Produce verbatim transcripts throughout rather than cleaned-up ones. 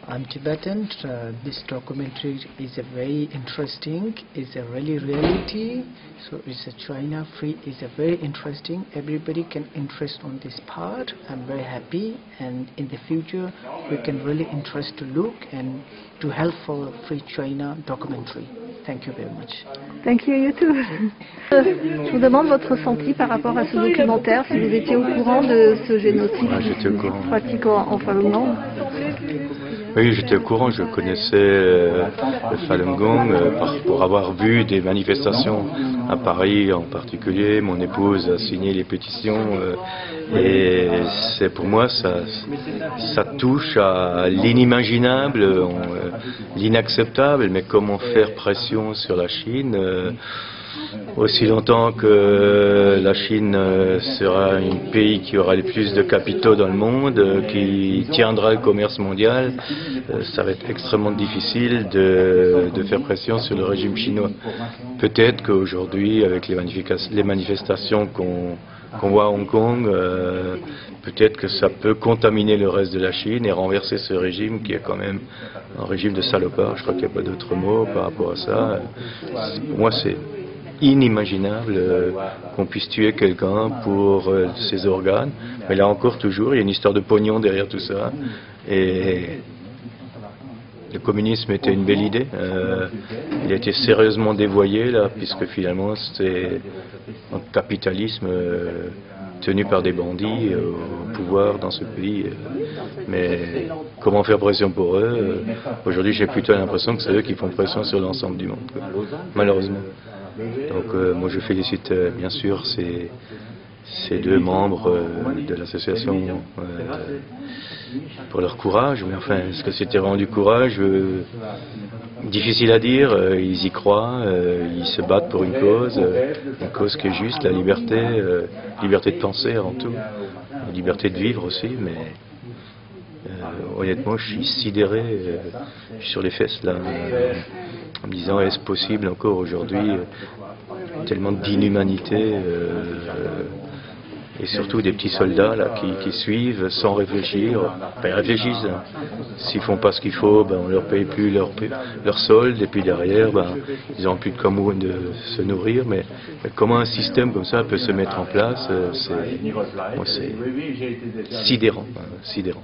I'm Tibetan. Uh, this documentary is a very interesting. It's a really reality. So it's a China free. It's a very interesting. Everybody can interest on this part. I'm very happy, and in the future we can really interest to look and to help for free China documentary. Thank you very much. Thank you, you too. Je vous demande votre ressenti par rapport à ce documentaire, si vous étiez au courant de ce génocide ah, j'étais au courant. pratique en, en Falun Gong. Oui, j'étais au courant, je connaissais euh, le Falun Gong euh, par, pour avoir vu des manifestations à Paris en particulier. Mon épouse a signé les pétitions euh, et c'est pour moi ça, ça touche à l'inimaginable, euh, l'inacceptable, mais comment faire pression sur la Chine euh, aussi longtemps que la Chine sera un pays qui aura le plus de capitaux dans le monde, qui tiendra le commerce mondial, ça va être extrêmement difficile de, de faire pression sur le régime chinois. Peut-être qu'aujourd'hui, avec les, les manifestations qu'on qu'on voit à Hong Kong, euh, peut-être que ça peut contaminer le reste de la Chine et renverser ce régime qui est quand même un régime de salopard. Je crois qu'il n'y a pas d'autre mot par rapport à ça. Pour moi, c'est inimaginable euh, qu'on puisse tuer quelqu'un pour euh, ses organes, mais là encore toujours il y a une histoire de pognon derrière tout ça, et le communisme était une belle idée, euh, il a été sérieusement dévoyé là, puisque finalement c'était un capitalisme euh, tenu par des bandits euh, au pouvoir dans ce pays, mais comment faire pression pour eux euh, aujourd'hui j'ai plutôt l'impression que c'est eux qui font pression sur l'ensemble du monde, quoi, malheureusement. Donc euh, moi je félicite euh, bien sûr ces, ces deux membres euh, de l'association euh, pour leur courage, mais enfin est-ce que c'était vraiment du courage euh, difficile à dire, euh, ils y croient, euh, ils se battent pour une cause, euh, une cause qui est juste, la liberté, euh, liberté de penser avant tout, la liberté de vivre aussi, mais euh, honnêtement je suis sidéré, euh, je suis sur les fesses là. Euh, en me disant est-ce possible encore aujourd'hui euh, tellement d'inhumanité euh, et surtout des petits soldats là, qui, qui suivent sans réfléchir, enfin, ils réfléchissent, hein. S'ils font pas ce qu'il faut, ben, on leur paye plus leur, leur solde et puis derrière ben, ils n'ont plus de comment de se nourrir, mais, mais comment un système comme ça peut se mettre en place, euh, c'est sidérant, hein, sidérant.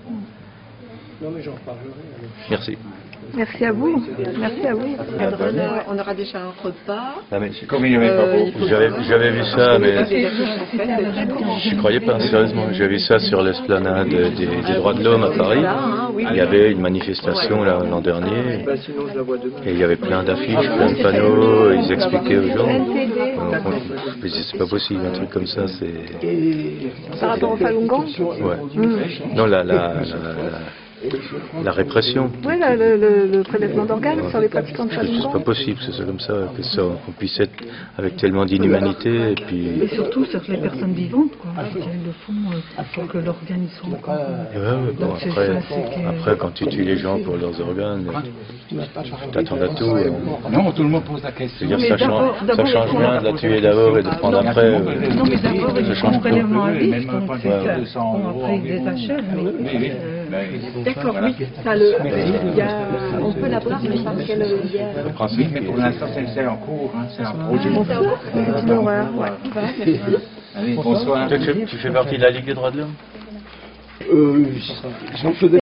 Merci. Merci à vous. Merci à vous. On aura déjà un repas. Ah, mais euh, J'avais vu ça, mais je ne croyais pas, sérieusement. J'avais vu ça sur l'esplanade des, des droits de l'homme à Paris. Il y avait une manifestation l'an dernier et il y avait plein d'affiches, plein de panneaux, ils expliquaient aux gens. Mais c'est pas possible, un truc comme ça, c'est... Par rapport au Falun Gong ? Ouais. Mmh. Non, la... la, la, la La répression. Oui, le, le, le prélèvement d'organes ouais. sur les pratiquants de Falun Gong. C'est pas possible que ce soit comme ça, que ça, qu'on puisse être avec tellement d'inhumanité. Et puis... Et surtout sur les personnes vivantes, quoi. Elles le font euh, pour que l'organe soit encore. Ouais, ouais, bon, après, après, quand tu tues les gens pour leurs organes, tu t'attends à tout. Euh... Non, tout le monde pose la question. Je veux dire, ça change, ça change rien de la tuer d'abord et de prendre après. Euh... Non, mais d'abord, ils font prélèvement à vif, donc c'est ça. On après des achèves, mais. D'accord, oui, ça le, il y a, on peut l'avoir, mais par quel lien? Le principe, mais pour l'instant c'est en cours, hein, c'est un projet. C'est une horreur, ouais. Allez, bonsoir. Tu fais partie de la Ligue des droits de l'homme? Euh, j'en faisais